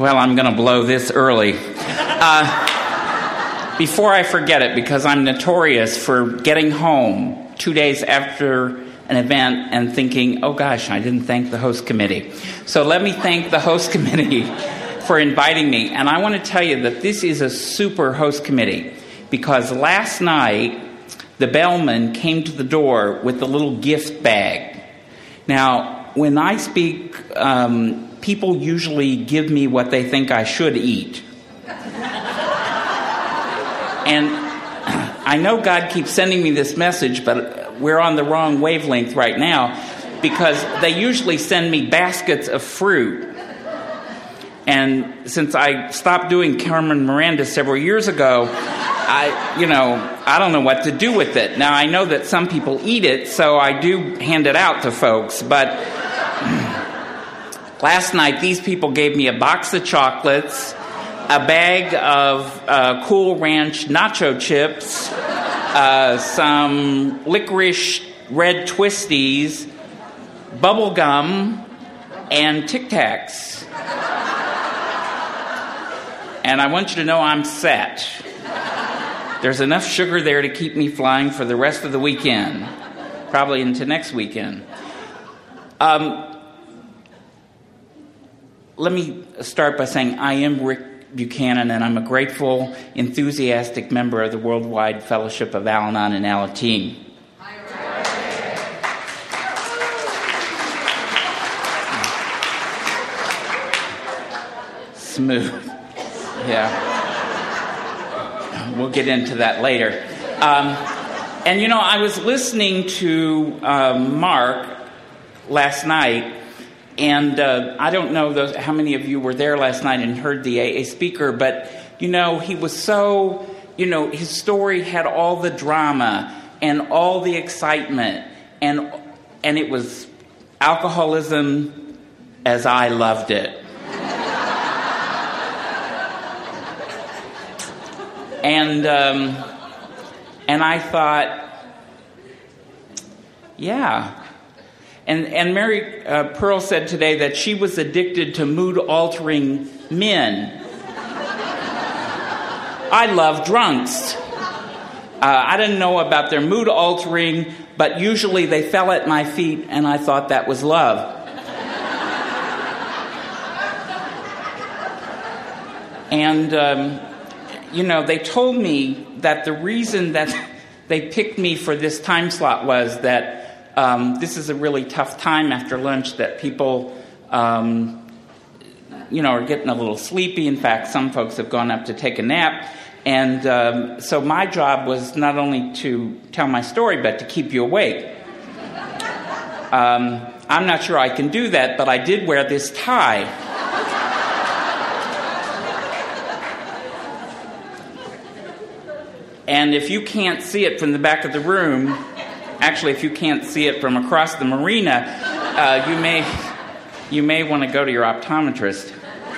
Well, I'm going to blow this early. Before I forget it, because I'm notorious for getting home 2 days after an event and thinking, oh gosh, I didn't thank the host committee. So let me thank the host committee for inviting me. And I want to tell you that this is a super host committee, because last night the bellman came to the door with a little gift bag. Now, when I speak, people usually give me what they think I should eat. And I know God keeps sending me this message, but we're on the wrong wavelength right now, because they usually send me baskets of fruit. And since I stopped doing Carmen Miranda several years ago, I don't know what to do with it. Now, I know that some people eat it, so I do hand it out to folks. But last night, these people gave me a box of chocolates, a bag of Cool Ranch nacho chips, some licorice red twisties, bubble gum, and Tic Tacs. And I want you to know I'm set. There's enough sugar there to keep me flying for the rest of the weekend, probably into next weekend. Let me start by saying I am Rick Buchanan, and I'm a grateful, enthusiastic member of the Worldwide Fellowship of Al-Anon and Alateen. Smooth. Yeah. We'll get into that later. And I was listening to Mark last night, and I don't know how many of you were there last night and heard the AA speaker, but, he was so, his story had all the drama and all the excitement, and it was alcoholism as I loved it. And I thought, yeah. And Mary Pearl said today that she was addicted to mood-altering men. I love drunks. I didn't know about their mood-altering, but usually they fell at my feet, and I thought that was love. And they told me that the reason that they picked me for this time slot was that this is a really tough time after lunch, that people, are getting a little sleepy. In fact, some folks have gone up to take a nap. And so my job was not only to tell my story, but to keep you awake. I'm not sure I can do that, but I did wear this tie. And if you can't see it from the back of the room, actually, if you can't see it from across the marina, you may want to go to your optometrist.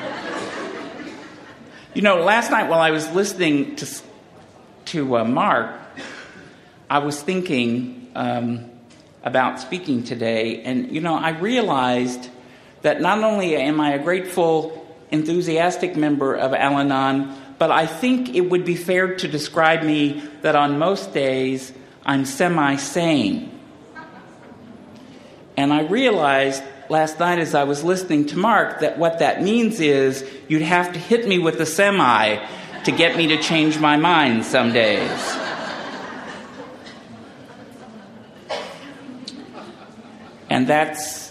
Last night while I was listening to Mark, I was thinking about speaking today, and I realized that not only am I a grateful, enthusiastic member of Al-Anon, but I think it would be fair to describe me that on most days I'm semi-sane. And I realized last night as I was listening to Mark that what that means is you'd have to hit me with a semi to get me to change my mind some days. And that's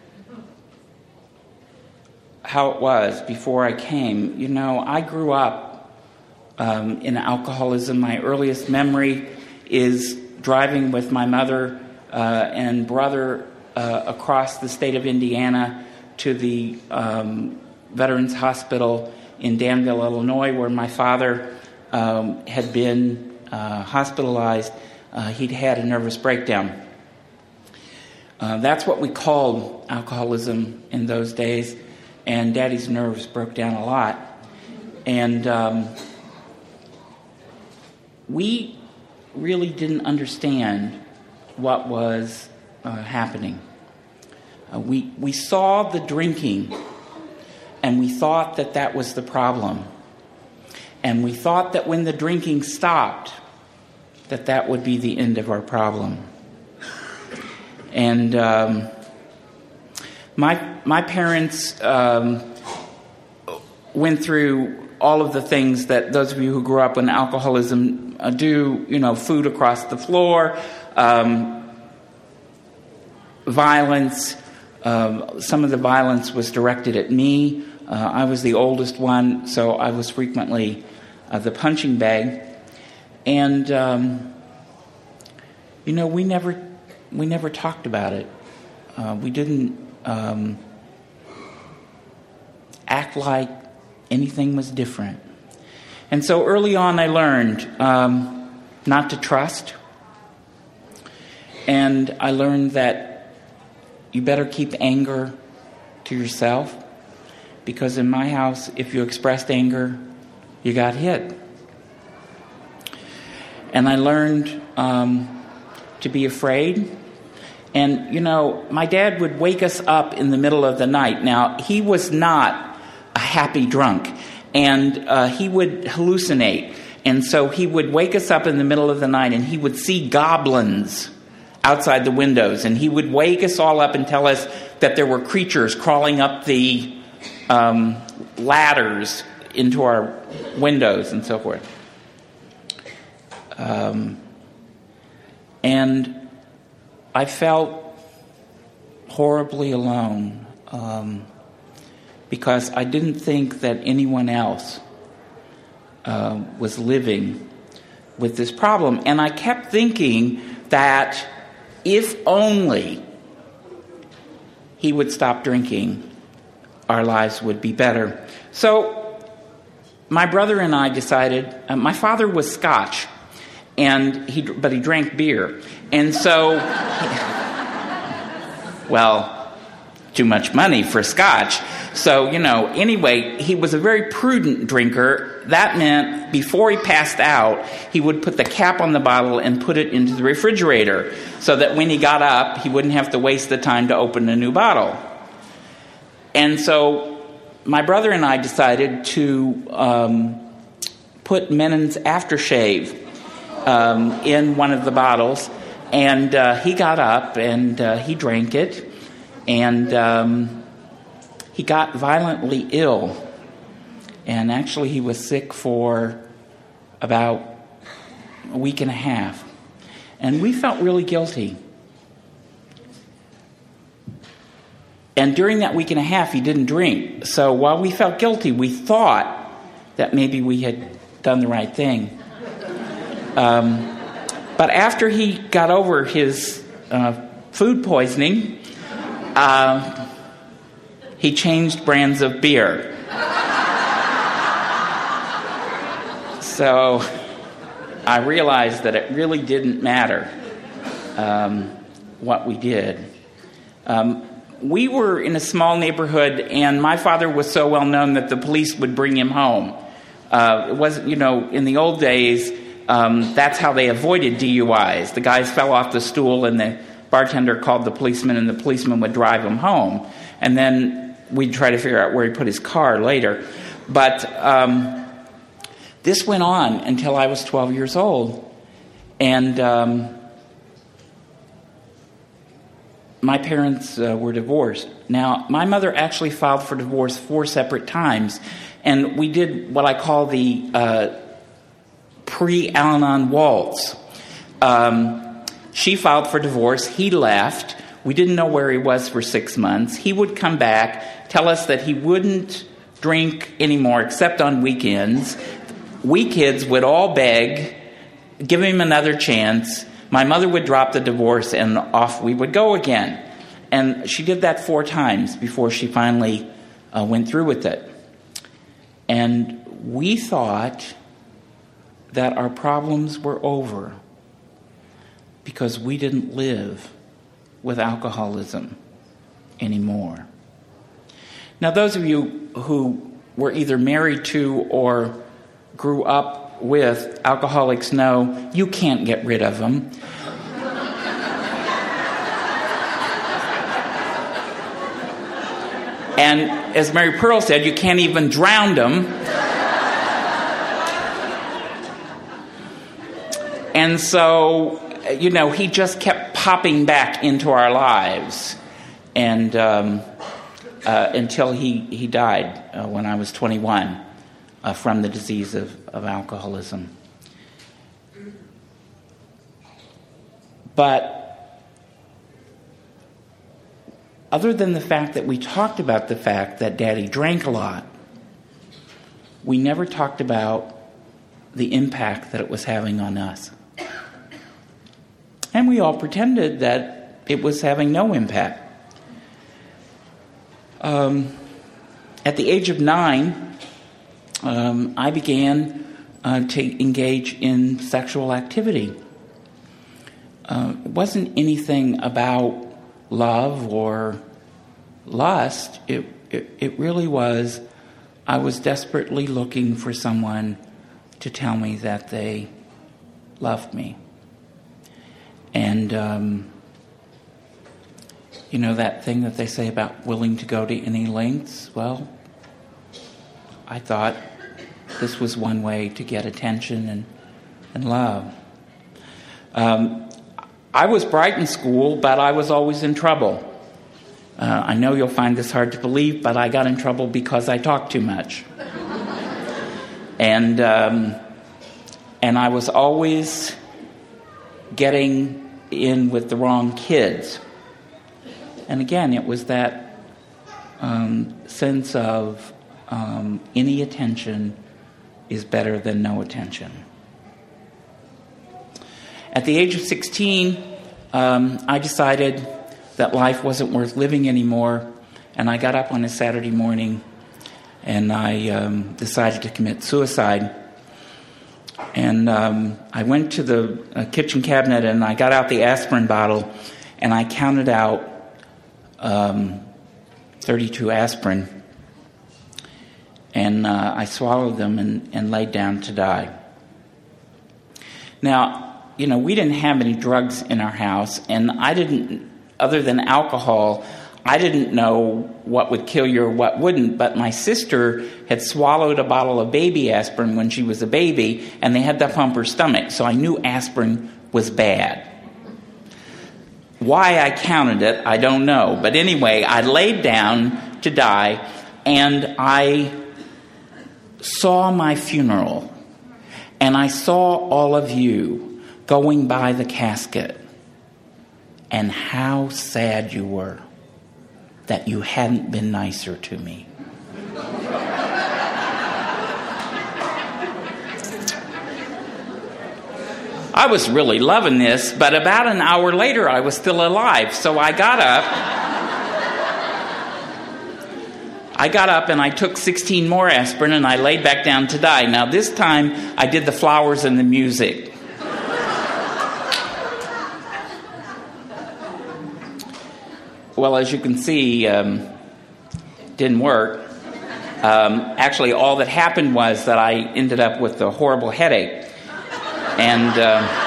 how it was before I came. I grew up in alcoholism. My earliest memory is driving with my mother and brother across the state of Indiana to the Veterans Hospital in Danville, Illinois, where my father had been hospitalized. He'd had a nervous breakdown. That's what we called alcoholism in those days, and Daddy's nerves broke down a lot. And we really didn't understand what was happening. We saw the drinking, And we thought that that was the problem. And we thought that when the drinking stopped, that that would be the end of our problem. And my parents went through all of the things that those of you who grew up in alcoholism do, food across the floor, violence. Some of the violence was directed at me. I was the oldest one, so I was frequently the punching bag. And, we never talked about it. We didn't act like anything was different. And so early on I learned not to trust. And I learned that you better keep anger to yourself, because in my house, if you expressed anger, you got hit. And I learned to be afraid. And, my dad would wake us up in the middle of the night. Now, he was not a happy drunk, and he would hallucinate. And so he would wake us up in the middle of the night, and he would see goblins outside the windows. And he would wake us all up and tell us that there were creatures crawling up the ladders into our windows and so forth. And I felt horribly alone because I didn't think that anyone else was living with this problem. And I kept thinking that if only he would stop drinking, our lives would be better. So my brother and I decided, my father was Scotch, but he drank beer. And so, too much money for Scotch. So, anyway, he was a very prudent drinker. That meant before he passed out, he would put the cap on the bottle and put it into the refrigerator so that when he got up, he wouldn't have to waste the time to open a new bottle. And so my brother and I decided to put Menon's aftershave in one of the bottles. And he got up and he drank it. And he got violently ill. And actually he was sick for about a week and a half. And we felt really guilty. And during that week and a half, he didn't drink. So while we felt guilty, we thought that maybe we had done the right thing. But after he got over his food poisoning, he changed brands of beer. So I realized that it really didn't matter what we did. We were in a small neighborhood, and my father was so well known that the police would bring him home. It wasn't, in the old days, that's how they avoided DUIs. The guys fell off the stool, and the bartender called the policeman, and the policeman would drive him home. And then we'd try to figure out where he put his car later. But this went on until I was 12 years old. And my parents were divorced. Now, my mother actually filed for divorce 4 separate times. And we did what I call the pre-Al-Anon waltz. She filed for divorce. He left. We didn't know where he was for 6 months. He would come back, tell us that he wouldn't drink anymore except on weekends. We kids would all beg, give him another chance. My mother would drop the divorce, and off we would go again. And she did that 4 times before she finally went through with it. And we thought that our problems were over because we didn't live with alcoholism anymore. Now, those of you who were either married to or grew up with alcoholics know you can't get rid of them. And as Mary Pearl said, you can't even drown them. And so, he just kept popping back into our lives, and until he died when I was 21 from the disease of alcoholism. But other than the fact that we talked about the fact that Daddy drank a lot, we never talked about the impact that it was having on us. And we all pretended that it was having no impact. At the age of 9, I began to engage in sexual activity. It wasn't anything about love or lust. It really was, I was desperately looking for someone to tell me that they loved me. And, that thing that they say about willing to go to any lengths, well, I thought this was one way to get attention and love. I was bright in school, but I was always in trouble. I know you'll find this hard to believe, but I got in trouble because I talked too much. And I was always getting in with the wrong kids. And again, it was that sense of any attention is better than no attention. At the age of 16, I decided that life wasn't worth living anymore, and I got up on a Saturday morning and I decided to commit suicide. And I went to the kitchen cabinet and I got out the aspirin bottle and I counted out 32 aspirin. And I swallowed them and laid down to die. Now, we didn't have any drugs in our house, and I didn't, other than alcohol, I didn't know what would kill you or what wouldn't, but my sister had swallowed a bottle of baby aspirin when she was a baby, and they had to pump her stomach, so I knew aspirin was bad. Why I counted it, I don't know. But anyway, I laid down to die, and I saw my funeral, and I saw all of you going by the casket, and how sad you were that you hadn't been nicer to me. I was really loving this, but about an hour later I was still alive, so I got up and I took 16 more aspirin and I laid back down to die. Now this time I did the flowers and the music. Well, as you can see, it didn't work. Actually, all that happened was that I ended up with a horrible headache. And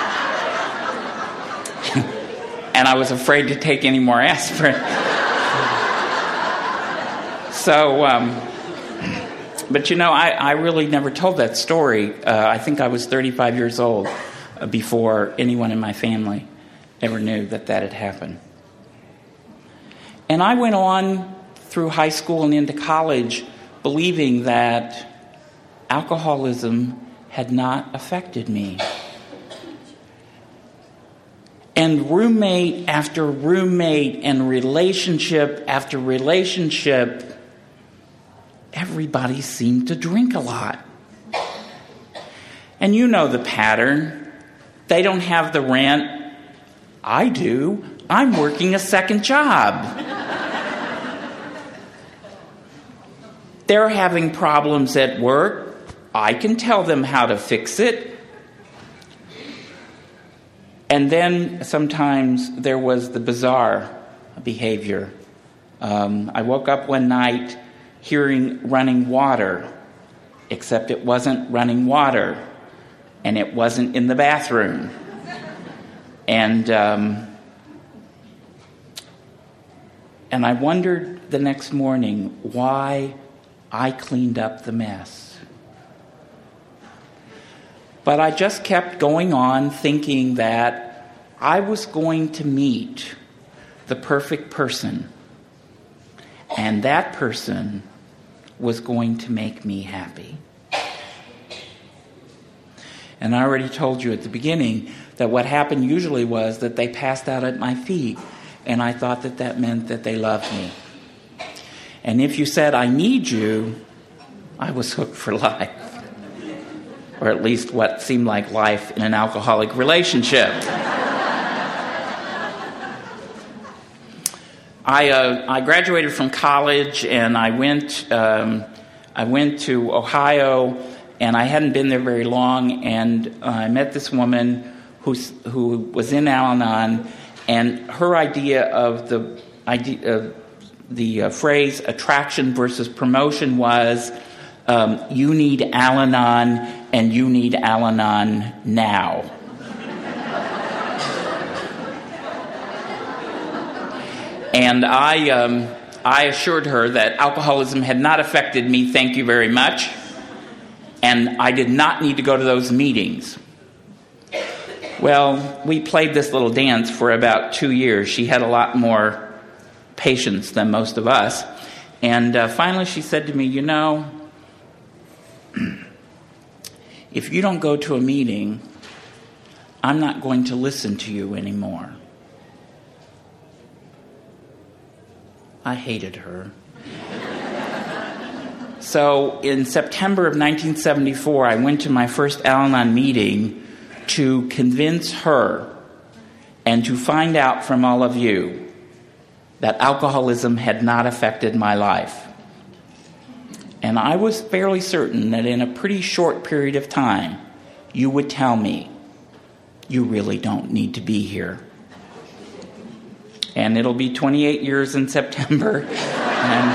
I was afraid to take any more aspirin. So, but I really never told that story. I think I was 35 years old before anyone in my family ever knew that had happened. And I went on through high school and into college believing that alcoholism had not affected me. And roommate after roommate and relationship after relationship, everybody seemed to drink a lot. And you know the pattern. They don't have the rent. I do. I'm working a second job. They're having problems at work. I can tell them how to fix it. And then sometimes there was the bizarre behavior. I woke up one night hearing running water, except it wasn't running water, and it wasn't in the bathroom. And And I wondered the next morning why I cleaned up the mess. But I just kept going on thinking that I was going to meet the perfect person. And that person was going to make me happy. And I already told you at the beginning that what happened usually was that they passed out at my feet, and I thought that that meant that they loved me. And if you said, I need you, I was hooked for life. Or at least what seemed like life in an alcoholic relationship. I graduated from college, and I went to Ohio, and I hadn't been there very long, and I met this woman who was in Al-Anon, and her idea of the phrase attraction versus promotion was, you need Al-Anon, and you need Al-Anon now. And I assured her that alcoholism had not affected me, thank you very much, and I did not need to go to those meetings. Well, we played this little dance for about 2 years. She had a lot more patience than most of us. And finally she said to me, you know, if you don't go to a meeting, I'm not going to listen to you anymore. I hated her. So in September of 1974, I went to my first Al-Anon meeting to convince her and to find out from all of you that alcoholism had not affected my life. And I was fairly certain that in a pretty short period of time, you would tell me, you really don't need to be here. And it'll be 28 years in September. And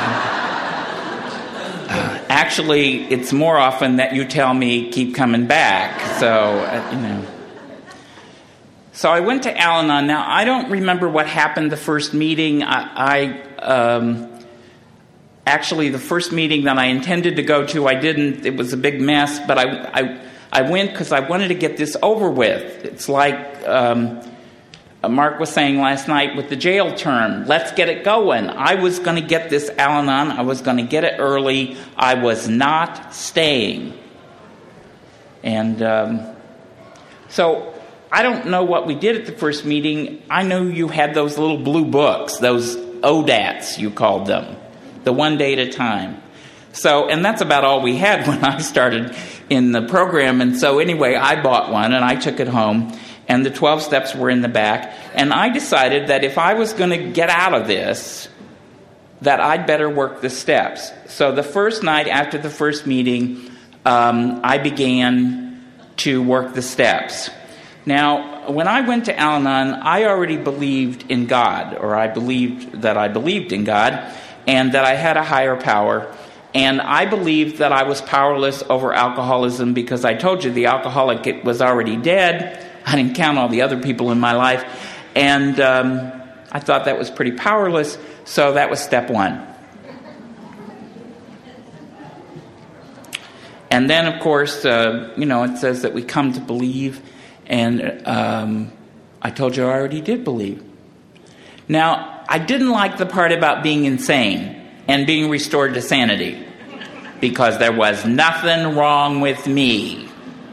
actually, it's more often that you tell me, keep coming back. So, So I went to Al-Anon. Now, I don't remember what happened the first meeting. Actually, the first meeting that I intended to go to, I didn't. It was a big mess. But I went because I wanted to get this over with. It's like Mark was saying last night with the jail term, let's get it going. I was going to get this Al-Anon. I was going to get it early. I was not staying. And so I don't know what we did at the first meeting. I know you had those little blue books, those ODATs, you called them, the one day at a time. So, and that's about all we had when I started in the program. And so anyway, I bought one and I took it home. And the 12 steps were in the back. And I decided that if I was going to get out of this, that I'd better work the steps. So the first night after the first meeting, I began to work the steps. Now, when I went to Al-Anon, I already believed in God, or I believed in God, and that I had a higher power. And I believed that I was powerless over alcoholism because I told you the alcoholic was already dead. I didn't count all the other people in my life. And I thought that was pretty powerless. So that was step one. And then, of course, it says that we come to believe. And I told you I already did believe. Now, I didn't like the part about being insane and being restored to sanity. Because there was nothing wrong with me.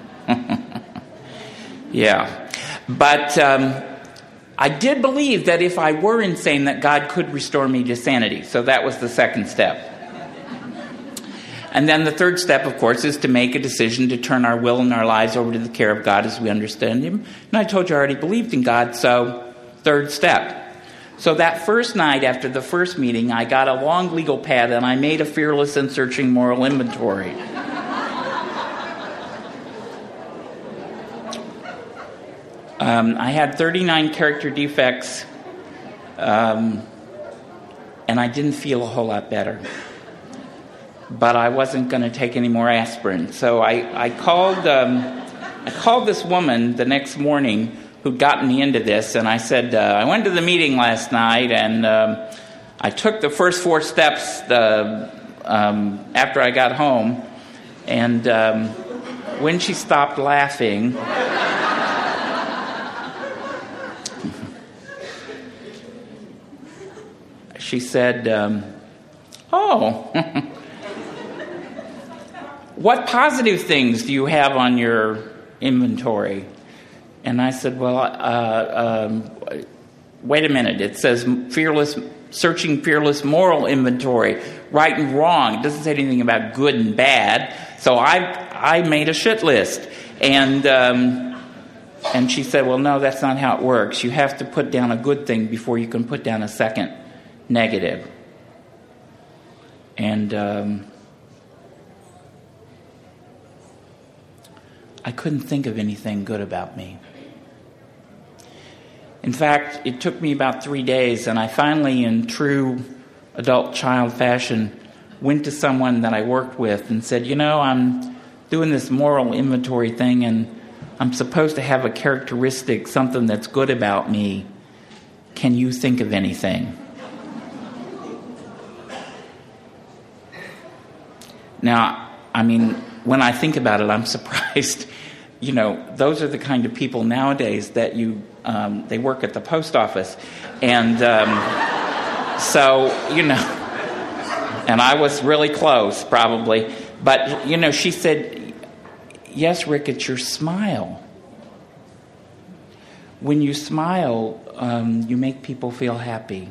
Yeah. But I did believe that if I were insane, that God could restore me to sanity. So that was the second step. And then the third step, of course, is to make a decision to turn our will and our lives over to the care of God as we understand Him. And I told you I already believed in God, so third step. So that first night after the first meeting, I got a long legal pad and I made a fearless and searching moral inventory. I had 39 character defects, and I didn't feel a whole lot better. But I wasn't going to take any more aspirin. So I called this woman the next morning who'd gotten me into this, and I said, I went to the meeting last night, and I took the first 4 steps after I got home, and when she stopped laughing, she said, "Oh, what positive things do you have on your inventory?" And I said, "Well, wait a minute. It says searching fearless moral inventory, right and wrong. It doesn't say anything about good and bad." So I made a shit list. And she said, "Well, no, that's not how it works. You have to put down a good thing before you can put down a second negative." And I couldn't think of anything good about me. In fact, it took me about 3 days, and I finally, in true adult child fashion, went to someone that I worked with and said, "I'm doing this moral inventory thing, and I'm supposed to have a characteristic, something that's good about me. Can you think of anything?" Now, when I think about it, I'm surprised. Those are the kind of people nowadays that they work at the post office. And so, and I was really close, probably. But, she said, "Yes, Rick, it's your smile. When you smile, you make people feel happy."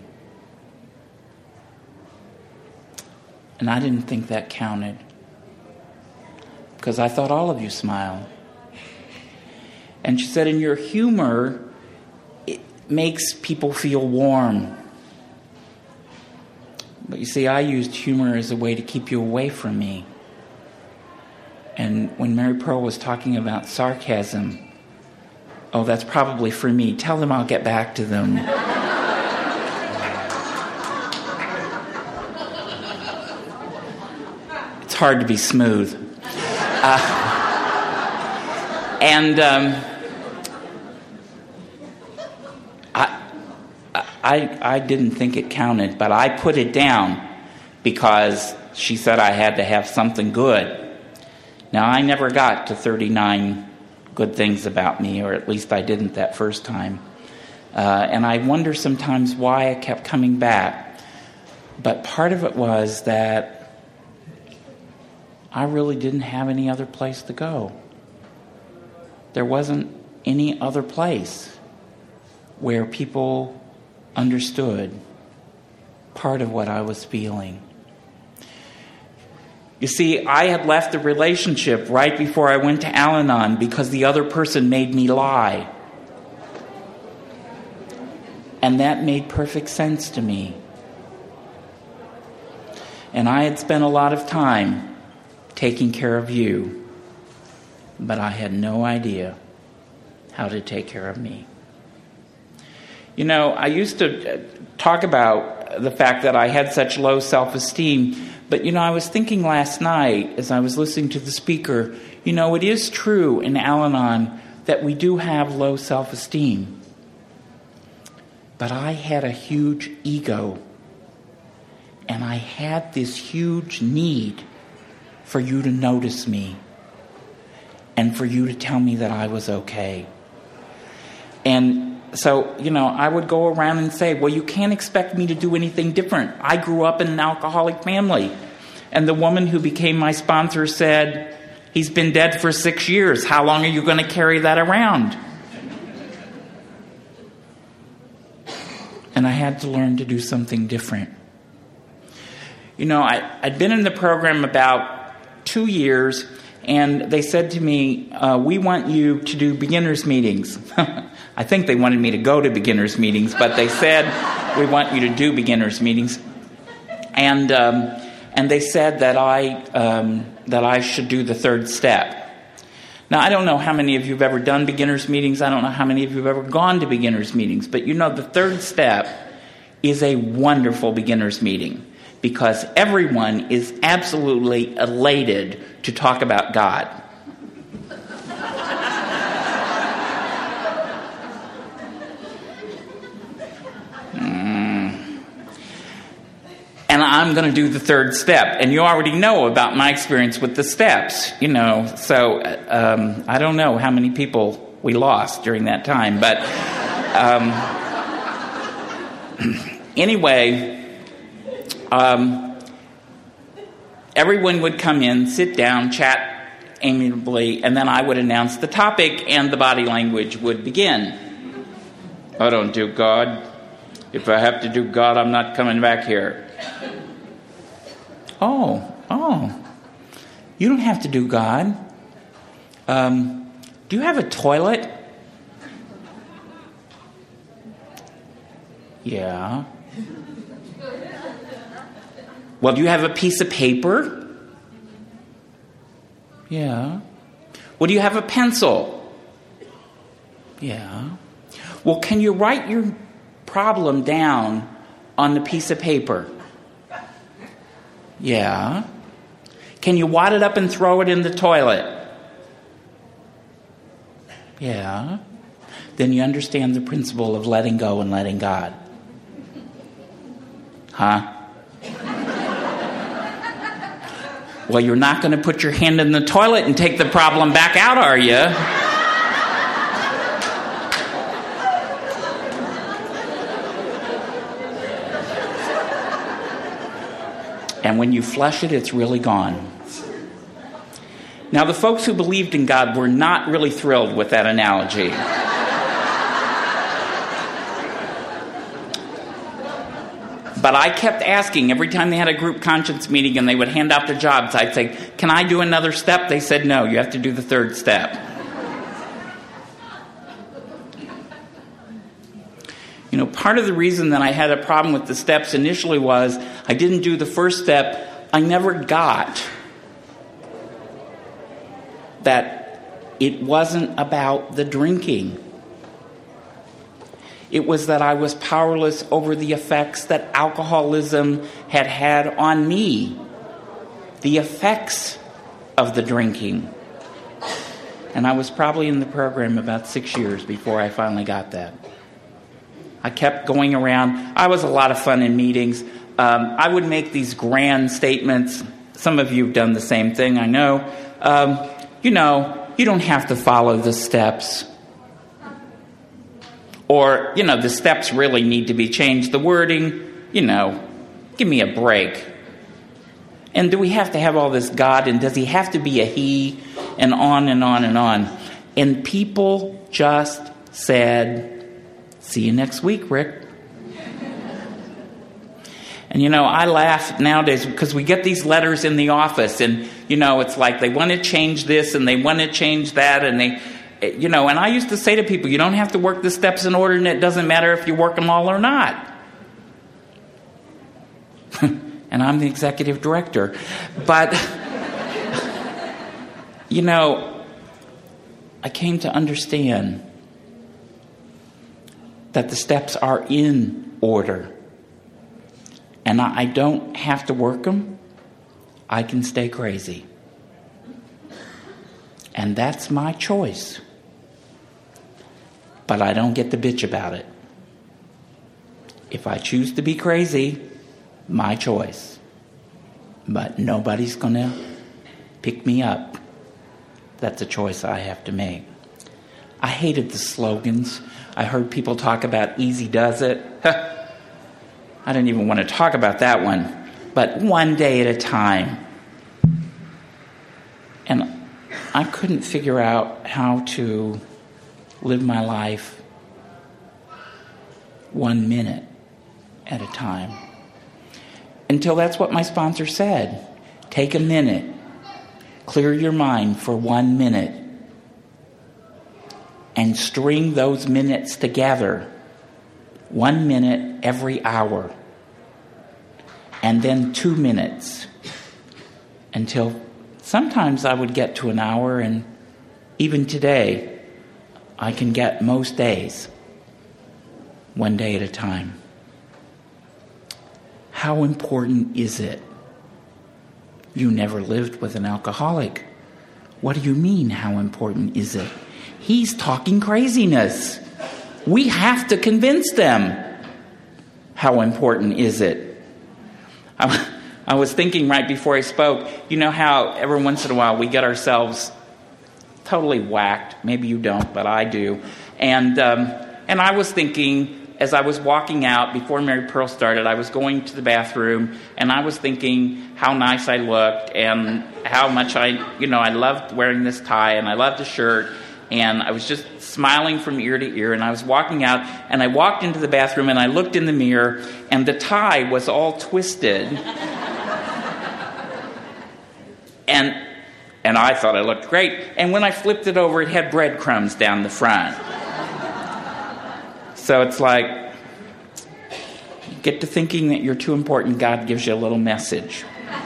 And I didn't think that counted, because I thought all of you smile. And she said, "And your humor, it makes people feel warm." But you see, I used humor as a way to keep you away from me. And when Mary Pearl was talking about sarcasm, "Oh, that's probably for me. Tell them I'll get back to them." It's hard to be smooth. I didn't think it counted, but I put it down because she said I had to have something good. Now, I never got to 39 good things about me, or at least I didn't that first time. And I wonder sometimes why I kept coming back. But part of it was that I really didn't have any other place to go. There wasn't any other place where people understood part of what I was feeling. You see, I had left the relationship right before I went to Al-Anon because the other person made me lie. And that made perfect sense to me. And I had spent a lot of time taking care of you, but I had no idea how to take care of me. I used to talk about the fact that I had such low self-esteem, but, I was thinking last night as I was listening to the speaker, it is true in Al-Anon that we do have low self-esteem. But I had a huge ego, and I had this huge need for you to notice me and for you to tell me that I was okay. And so, I would go around and say, "Well, you can't expect me to do anything different. I grew up in an alcoholic family." And the woman who became my sponsor said, "He's been dead for 6 years. How long are you going to carry that around?" And I had to learn to do something different. I'd been in the program about 2 years, and they said to me, "We want you to do beginners meetings." I think they wanted me to go to beginners meetings, but they said, "We want you to do beginners meetings." And they said that I should do the third step. Now, I don't know how many of you have ever done beginners meetings. I don't know how many of you have ever gone to beginners meetings. But the third step is a wonderful beginners meeting because everyone is absolutely elated to talk about God. I'm going to do the third step. And you already know about my experience with the steps, So I don't know how many people we lost during that time. But anyway, everyone would come in, sit down, chat amiably, and then I would announce the topic and the body language would begin. I don't do God. If I have to do God, I'm not coming back here. Oh, you don't have to do God. Do you have a toilet? Yeah. Well, do you have a piece of paper? Yeah. Well, do you have a pencil? Yeah. Well, can you write your problem down on the piece of paper? Yeah. Can you wad it up and throw it in the toilet? Yeah. Then you understand the principle of letting go and letting God. Huh? Well, you're not going to put your hand in the toilet and take the problem back out, are you? And when you flush it, it's really gone. Now, the folks who believed in God were not really thrilled with that analogy. But I kept asking every time they had a group conscience meeting and they would hand out their jobs. I'd say, can I do another step? They said, no, you have to do the third step. Part of the reason that I had a problem with the steps initially was I didn't do the first step. I never got that it wasn't about the drinking. It was that I was powerless over the effects that alcoholism had on me. The effects of the drinking. And I was probably in the program about 6 years before I finally got that. I kept going around. I was a lot of fun in meetings. I would make these grand statements. Some of you have done the same thing, I know. You don't have to follow the steps. Or, the steps really need to be changed. The wording, give me a break. And do we have to have all this God? And does he have to be a he? And on and on and on. And people just said, see you next week, Rick. And, I laugh nowadays because we get these letters in the office. And, it's like they want to change this and they want to change that. And they... and I used to say to people, you don't have to work the steps in order, and it doesn't matter if you work them all or not. And I'm the executive director. But, I came to understand that the steps are in order. And I don't have to work them. I can stay crazy. And that's my choice. But I don't get to bitch about it. If I choose to be crazy, my choice. But nobody's going to pick me up. That's a choice I have to make. I hated the slogans. I heard people talk about easy does it. I didn't even want to talk about that one. But one day at a time. And I couldn't figure out how to live my life 1 minute at a time. Until that's what my sponsor said. Take a minute. Clear your mind for 1 minute. And string those minutes together. 1 minute every hour. And then 2 minutes. Until sometimes I would get to an hour, and even today, I can get most days, 1 day at a time. How important is it? You never lived with an alcoholic. What do you mean, how important is it? He's talking craziness. We have to convince them. How important is it? I was thinking right before I spoke, you know how every once in a while we get ourselves totally whacked. Maybe you don't, but I do. And I was thinking, as I was walking out before Mary Pearl started, I was going to the bathroom, and I was thinking how nice I looked and how much I loved wearing this tie and I loved the shirt, and I was just smiling from ear to ear, and I was walking out, and I walked into the bathroom, and I looked in the mirror, and the tie was all twisted. And I thought I looked great. And when I flipped it over, it had breadcrumbs down the front. So it's like, you get to thinking that you're too important, God gives you a little message.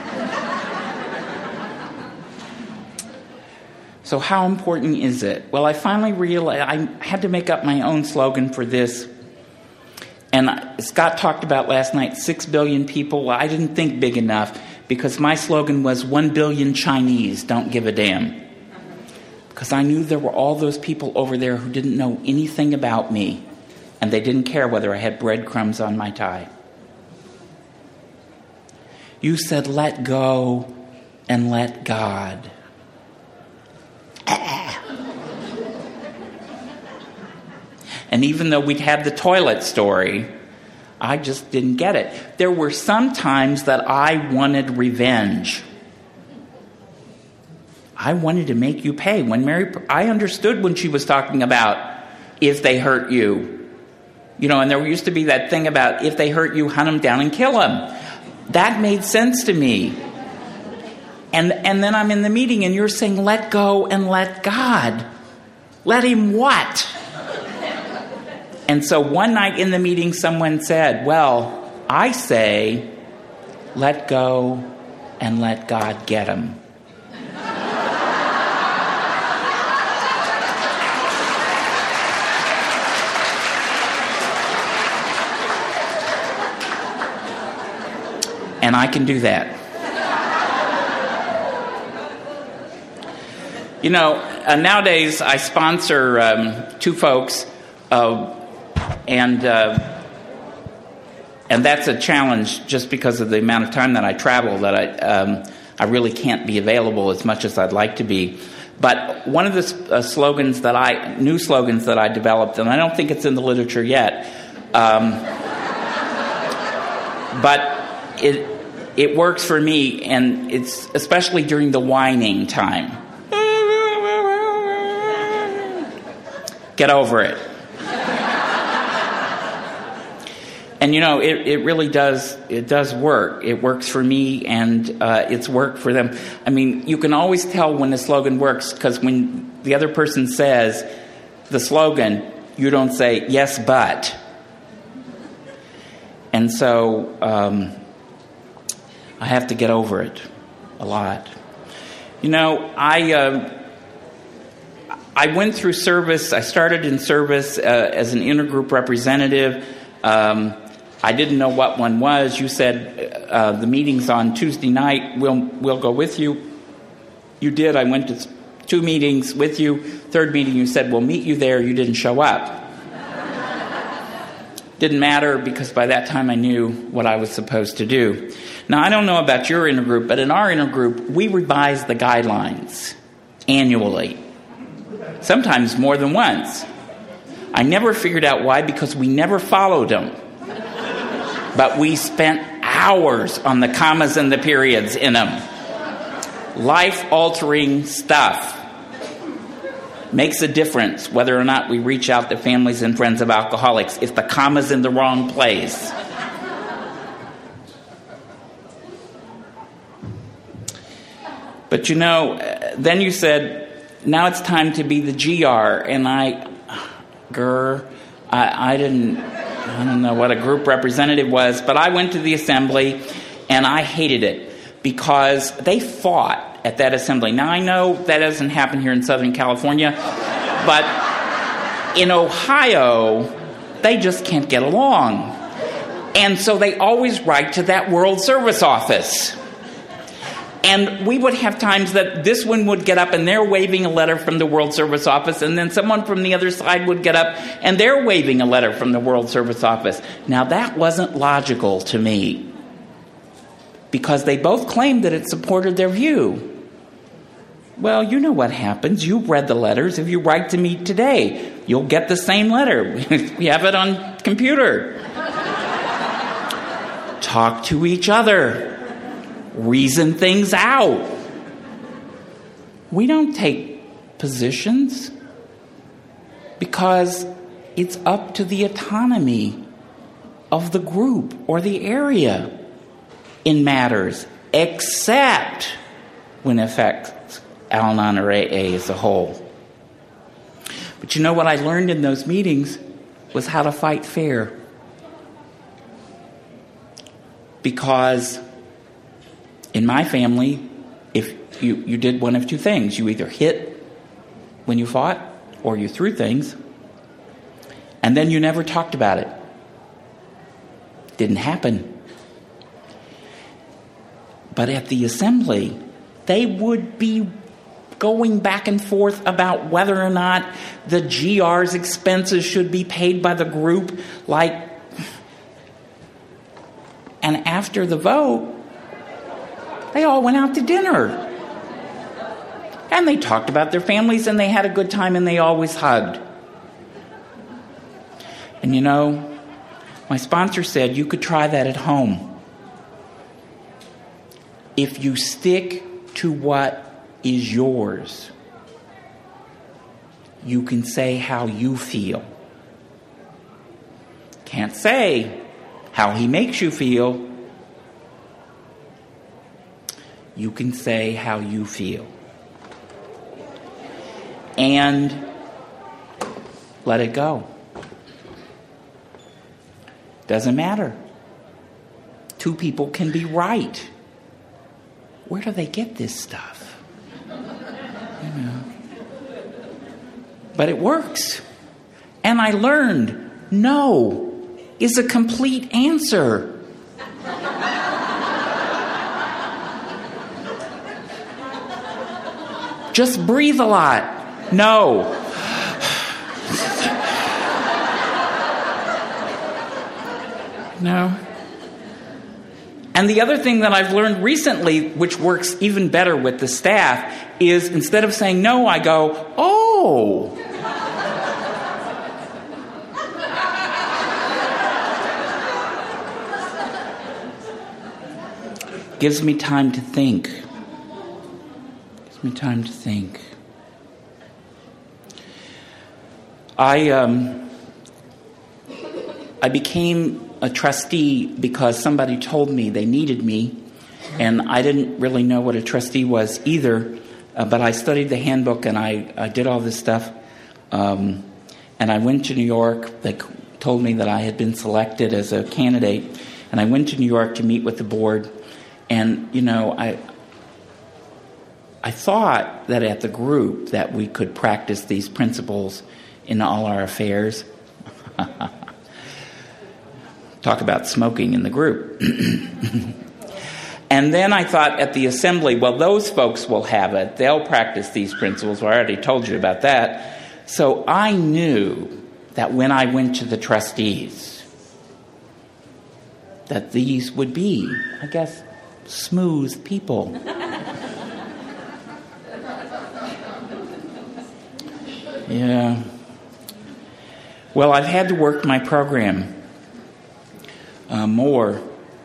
So how important is it? Well, I finally realized I had to make up my own slogan for this. And Scott talked about last night, 6 billion people. Well, I didn't think big enough because my slogan was 1 billion Chinese don't give a damn. Because I knew there were all those people over there who didn't know anything about me. And they didn't care whether I had breadcrumbs on my tie. You said, let go and let God. And even though we'd had the toilet story, I just didn't get it. There were some times that I wanted revenge. I wanted to make you pay. I understood when she was talking about if they hurt you. And there used to be that thing about if they hurt you, hunt them down and kill them. That made sense to me. And then I'm in the meeting and you're saying, let go and let God. Let him what? And so one night in the meeting, someone said, well, I say, let go and let God get him. And I can do that. Nowadays I sponsor 2 folks, and that's a challenge just because of the amount of time that I travel, that I really can't be available as much as I'd like to be. But one of the new slogans that I developed, and I don't think it's in the literature yet, but it works for me, and it's especially during the whining time. Get over it. And it really does. It does work. It works for me, and it's worked for them. I mean, you can always tell when the slogan works because when the other person says the slogan, you don't say yes, but. And so I have to get over it a lot. I went through service. I started in service as an intergroup representative. I didn't know what one was. You said the meeting's on Tuesday night. We'll go with you. You did. I went to 2 meetings with you. 3rd meeting, you said we'll meet you there. You didn't show up. Didn't matter because by that time I knew what I was supposed to do. Now, I don't know about your intergroup, but in our intergroup, we revise the guidelines annually. Sometimes more than once. I never figured out why, because we never followed them. But we spent hours on the commas and the periods in them. Life-altering stuff. Makes a difference whether or not we reach out to families and friends of alcoholics if the comma's in the wrong place. But then you said, now it's time to be the GR. And I don't know what a group representative was, but I went to the assembly and I hated it because they fought at that assembly. Now, I know that doesn't happen here in Southern California, but in Ohio, they just can't get along. And so they always write to that World Service office. And we would have times that this one would get up and they're waving a letter from the World Service office, and then someone from the other side would get up and they're waving a letter from the World Service office. Now, that wasn't logical to me. because they both claimed that it supported their view. Well, you know what happens. You've read the letters. If you write to me today, you'll get the same letter. We have it on computer. Talk to each other. Reason things out. We don't take positions because it's up to the autonomy of the group or the area in matters, except when it affects Al-Anon or AA as a whole. But you know what I learned in those meetings was how to fight fair. Because in my family, if you did one of two things. You either hit when you fought or you threw things, and then you never talked about it. Didn't happen. But at the assembly, they would be going back and forth about whether or not the GR's expenses should be paid by the group. And after the vote, they all went out to dinner. And they talked about their families, and they had a good time, and they always hugged. And you know, my sponsor said you could try that at home. If you stick to what is yours, you can say how you feel. Can't say how he makes you feel. You can say how you feel. And let it go. Doesn't matter. Two people can be right. Where do they get this stuff? You know. But it works. And I learned no is a complete answer. Just breathe a lot. No. No. And the other thing that I've learned recently, which works even better with the staff, is instead of saying no, I go, oh. Gives me time to think. Gives me time to think. I became a trustee because somebody told me they needed me, and I didn't really know what a trustee was either, but I studied the handbook and I did all this stuff, and I went to New York. They told me that I had been selected as a candidate, and I went to New York to meet with the board, and you know, I thought that at the group that we could practice these principles in all our affairs. Talk about smoking in the group. And then I thought at the assembly, well, those folks will have it. They'll practice these principles. Well, I already told you about that. So I knew that when I went to the trustees, that these would be, I guess, smooth people. Yeah. Well, I've had to work my program more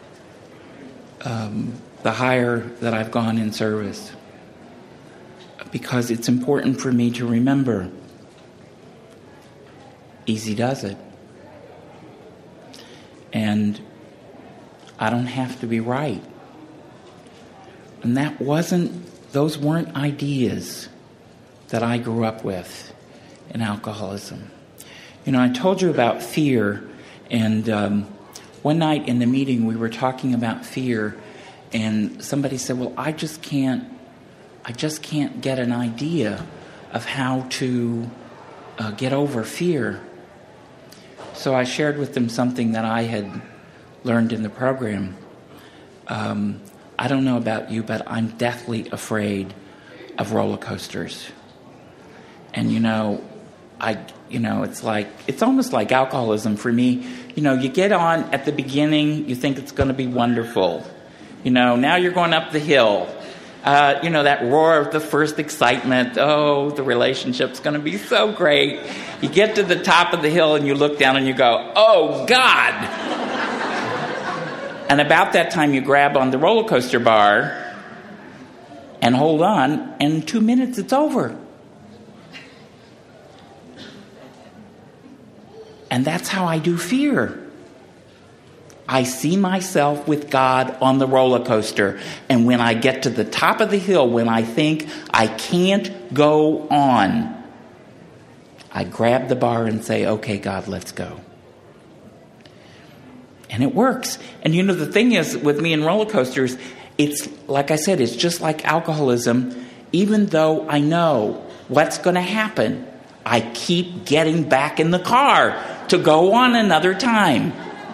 the higher that I've gone in service, because it's important for me to remember easy does it. And I don't have to be right. And those weren't ideas that I grew up with in alcoholism. You know, I told you about fear, and one night in the meeting we were talking about fear, and somebody said, well, I just can't get an idea of how to get over fear. So I shared with them something that I had learned in the program. I don't know about you, but I'm deathly afraid of roller coasters. And it's almost like alcoholism for me. You know, you get on at the beginning, you think it's going to be wonderful. Now you're going up the hill. That roar of the first excitement. Oh, the relationship's going to be so great. You get to the top of the hill and you look down and you go, oh, God. And about that time you grab on the roller coaster bar and hold on, and in 2 minutes it's over. And that's how I do fear. I see myself with God on the roller coaster. And when I get to the top of the hill, when I think I can't go on, I grab the bar and say, okay, God, let's go. And it works. And the thing is, with me in roller coasters, it's, like I said, it's just like alcoholism. Even though I know what's going to happen, I keep getting back in the car to go on another time.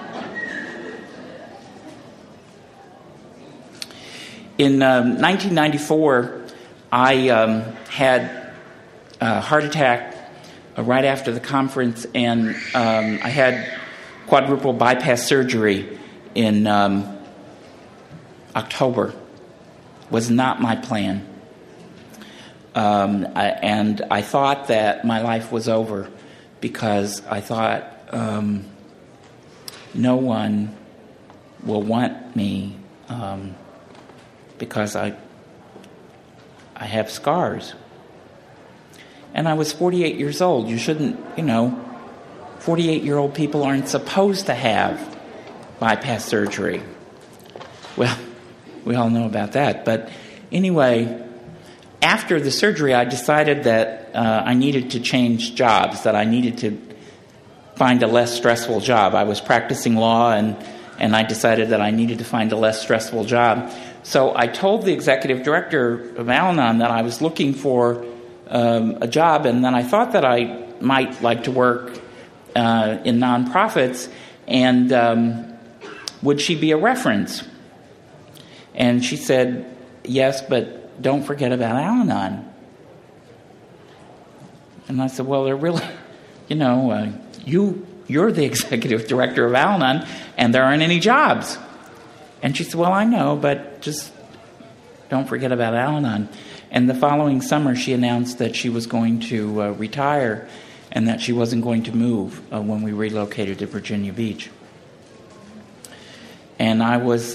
In 1994, I had a heart attack right after the conference, and I had quadruple bypass surgery in October. Was not my plan. And I thought that my life was over because I thought no one will want me because I have scars. And I was 48 years old. You shouldn't, 48-year-old people aren't supposed to have bypass surgery. Well, we all know about that. But anyway, after the surgery, I decided that I needed to change jobs, that I needed to find a less stressful job. I was practicing law, and I decided that I needed to find a less stressful job. So I told the executive director of Al-Anon that I was looking for a job, and then I thought that I might like to work in nonprofits, and would she be a reference? And she said, yes, but don't forget about Al-Anon. And I said, well, they're really, you're the executive director of Al-Anon, and there aren't any jobs. And she said, well, I know, but just don't forget about Al-Anon. And the following summer, she announced that she was going to retire and that she wasn't going to move when we relocated to Virginia Beach. And I was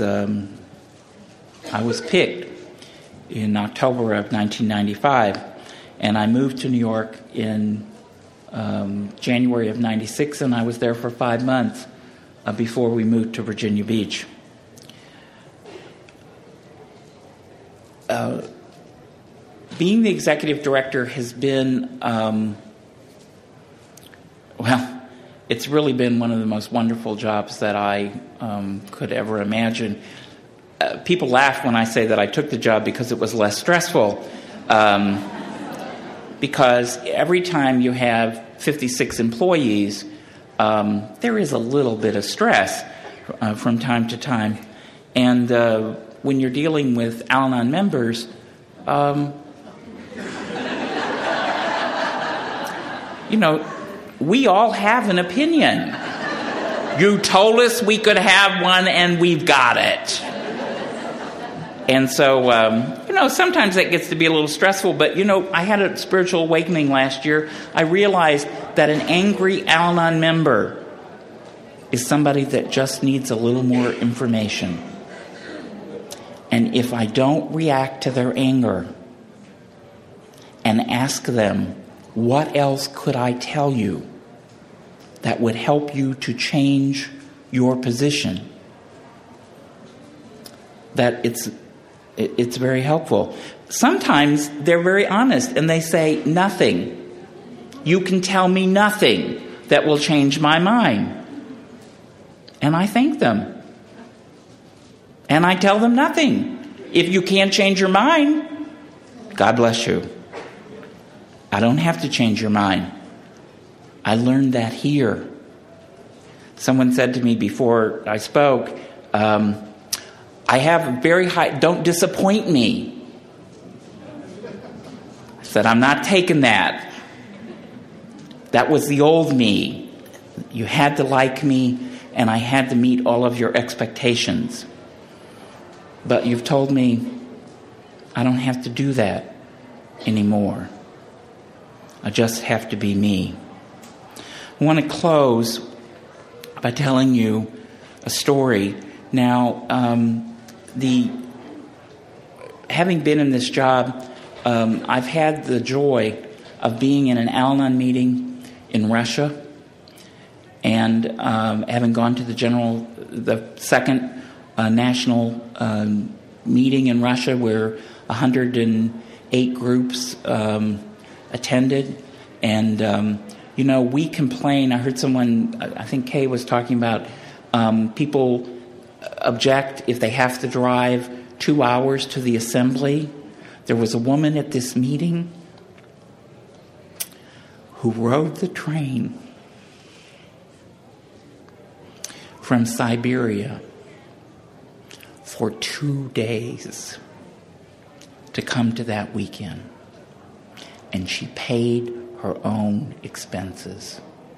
picked in October of 1995, and I moved to New York in January of 96, and I was there for 5 months before we moved to Virginia Beach. Being the executive director has been, it's really been one of the most wonderful jobs that I could ever imagine. People laugh when I say that I took the job because it was less stressful. Because every time you have 56 employees, there is a little bit of stress from time to time. And when you're dealing with Al-Anon members, we all have an opinion. You told us we could have one, and we've got it. And so, sometimes that gets to be a little stressful. But, I had a spiritual awakening last year. I realized that an angry Al-Anon member is somebody that just needs a little more information. And if I don't react to their anger and ask them, what else could I tell you that would help you to change your position, that it's very helpful. Sometimes they're very honest and they say, nothing. You can tell me nothing that will change my mind. And I thank them. And I tell them nothing. If you can't change your mind, God bless you. I don't have to change your mind. I learned that here. Someone said to me before I spoke, I have a very high, don't disappoint me. I said, I'm not taking that. That was the old me. You had to like me, and I had to meet all of your expectations. But you've told me I don't have to do that anymore. I just have to be me. I want to close by telling you a story. Now, having been in this job, I've had the joy of being in an Al-Anon meeting in Russia, and having gone to the second national meeting in Russia where 108 groups attended. And, we complain. I heard someone, I think Kay was talking about people object if they have to drive 2 hours to the assembly. There was a woman at this meeting who rode the train from Siberia for 2 days to come to that weekend. And she paid her own expenses.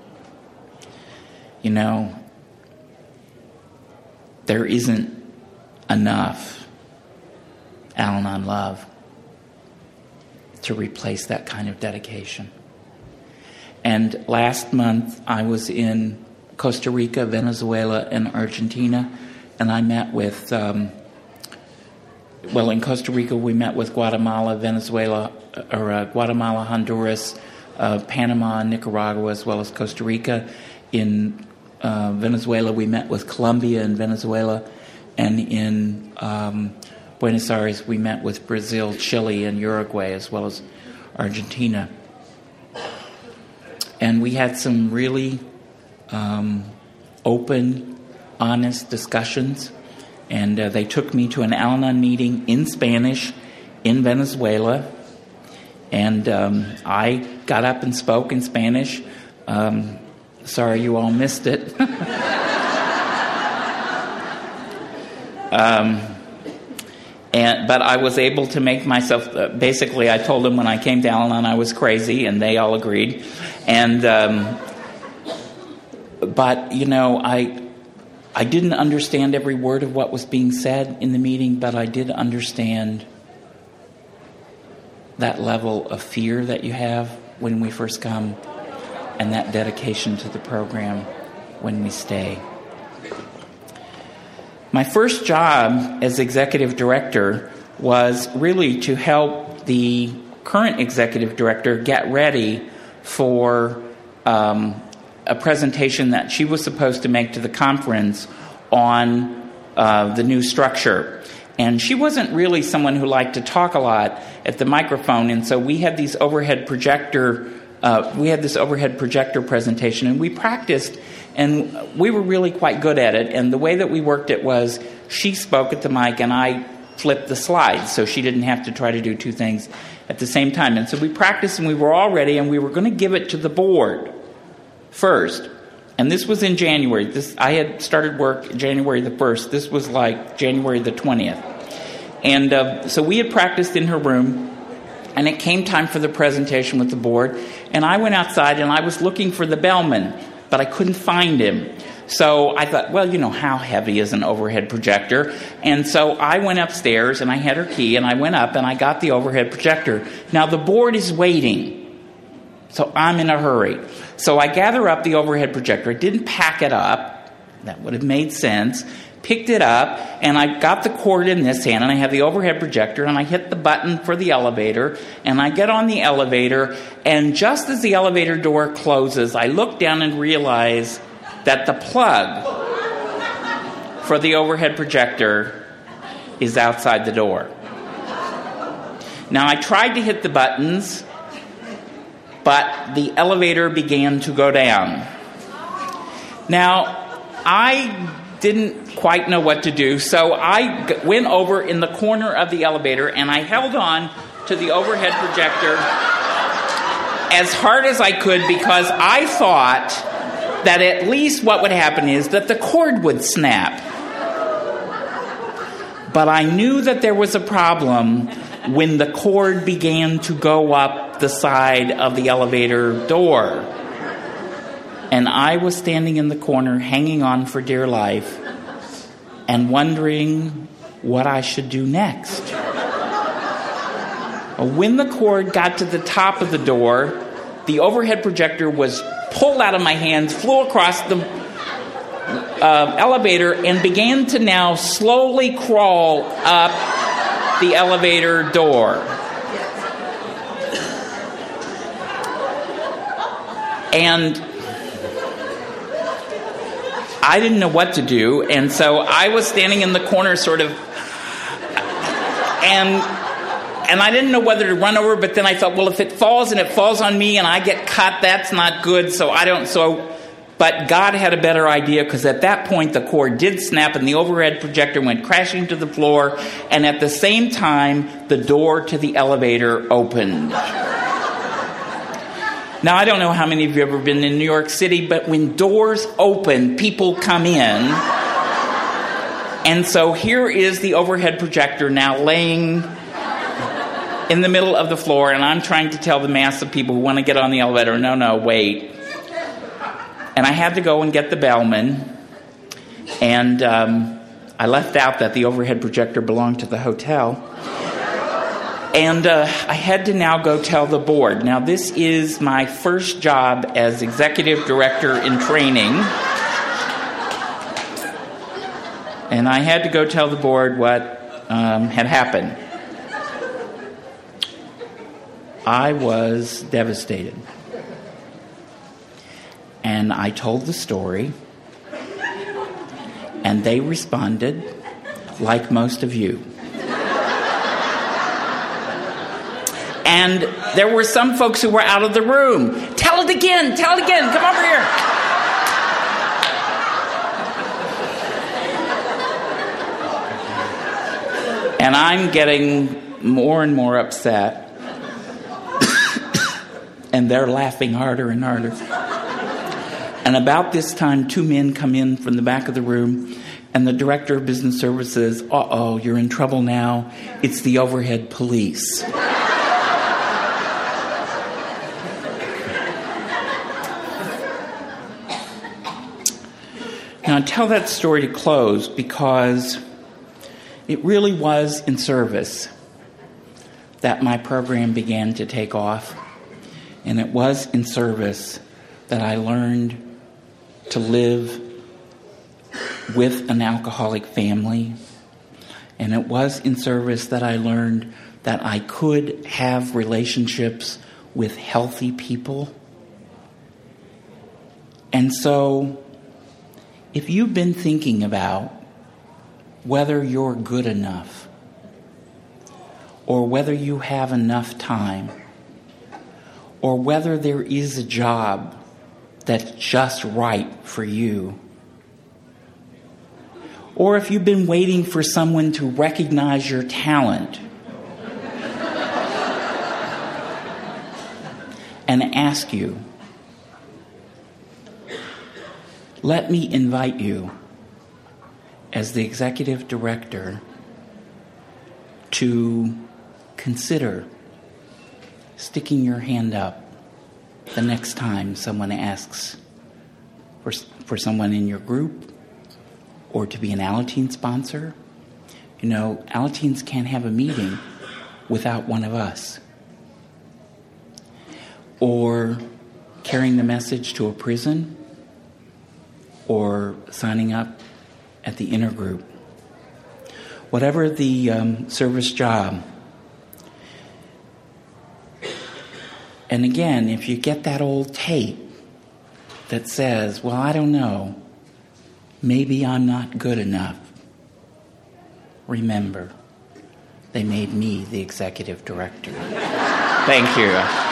There isn't enough Al-Anon love to replace that kind of dedication. And last month I was in Costa Rica, Venezuela, and Argentina, and I met with, in Costa Rica we met with Guatemala, Guatemala, Honduras, Panama, Nicaragua, as well as Costa Rica. In Venezuela we met with Colombia and Venezuela, and in Buenos Aires we met with Brazil, Chile, and Uruguay, as well as Argentina. And we had some really open, honest discussions. And they took me to an Al-Anon meeting in Spanish in Venezuela. And I got up and spoke in Spanish. Sorry you all missed it. But I was able to make myself, basically I told them when I came to Al-Anon I was crazy, and they all agreed. And, but I didn't understand every word of what was being said in the meeting, but I did understand that level of fear that you have when we first come, and that dedication to the program when we stay. My first job as executive director was really to help the current executive director get ready for a presentation that she was supposed to make to the conference on the new structure. And she wasn't really someone who liked to talk a lot at the microphone, and so we had these overhead projector presentation, and we practiced, and we were really quite good at it. And the way that we worked it was she spoke at the mic and I flipped the slides, so she didn't have to try to do two things at the same time. And so we practiced, and we were all ready, and we were going to give it to the board first. And this was in January. I had started work January the 1st. This was like January the 20th. And so we had practiced in her room, and it came time for the presentation with the board. And I went outside, and I was looking for the bellman, but I couldn't find him. So I thought, well, how heavy is an overhead projector? And so I went upstairs, and I had her key, and I went up, and I got the overhead projector. Now, the board is waiting. So I'm in a hurry. So I gather up the overhead projector. I didn't pack it up. That would have made sense. Picked it up, and I got the cord in this hand, and I have the overhead projector, and I hit the button for the elevator, and I get on the elevator, and just as the elevator door closes, I look down and realize that the plug for the overhead projector is outside the door. Now, I tried to hit the buttons, but the elevator began to go down. Now, I didn't quite know what to do, so I went over in the corner of the elevator, and I held on to the overhead projector as hard as I could, because I thought that at least what would happen is that the cord would snap. But I knew that there was a problem when the cord began to go up the side of the elevator door. And I was standing in the corner, hanging on for dear life, and wondering what I should do next. When the cord got to the top of the door, the overhead projector was pulled out of my hands, flew across the elevator, and began to now slowly crawl up the elevator door. And I didn't know what to do, and so I was standing in the corner sort of, and I didn't know whether to run over, but then I thought, well, if it falls and it falls on me and I get cut, that's not good, but God had a better idea, because at that point the cord did snap and the overhead projector went crashing to the floor, and at the same time the door to the elevator opened. Now, I don't know how many of you have ever been in New York City, but when doors open, people come in. And so here is the overhead projector now laying in the middle of the floor, and I'm trying to tell the mass of people who want to get on the elevator, no, wait. And I had to go and get the bellman, and I left out that the overhead projector belonged to the hotel. And I had to now go tell the board. Now, this is my first job as executive director in training. And I had to go tell the board what had happened. I was devastated. And I told the story. And they responded like most of you. And there were some folks who were out of the room. Tell it again, come over here. And I'm getting more and more upset. And they're laughing harder and harder. And about this time, 2 men come in from the back of the room, and the director of business services, uh-oh, you're in trouble now. It's the overhead police. Now, I tell that story to close because it really was in service that my program began to take off. And it was in service that I learned to live with an alcoholic family. And it was in service that I learned that I could have relationships with healthy people. And so, if you've been thinking about whether you're good enough or whether you have enough time or whether there is a job that's just right for you, or if you've been waiting for someone to recognize your talent and ask you, let me invite you, as the executive director, to consider sticking your hand up the next time someone asks for someone in your group, or to be an Alateen sponsor. You know, Alateens can't have a meeting without one of us. Or carrying the message to a prison, or signing up at the intergroup. Whatever the service job. And again, if you get that old tape that says, well, I don't know, maybe I'm not good enough, remember, they made me the executive director. Thank you.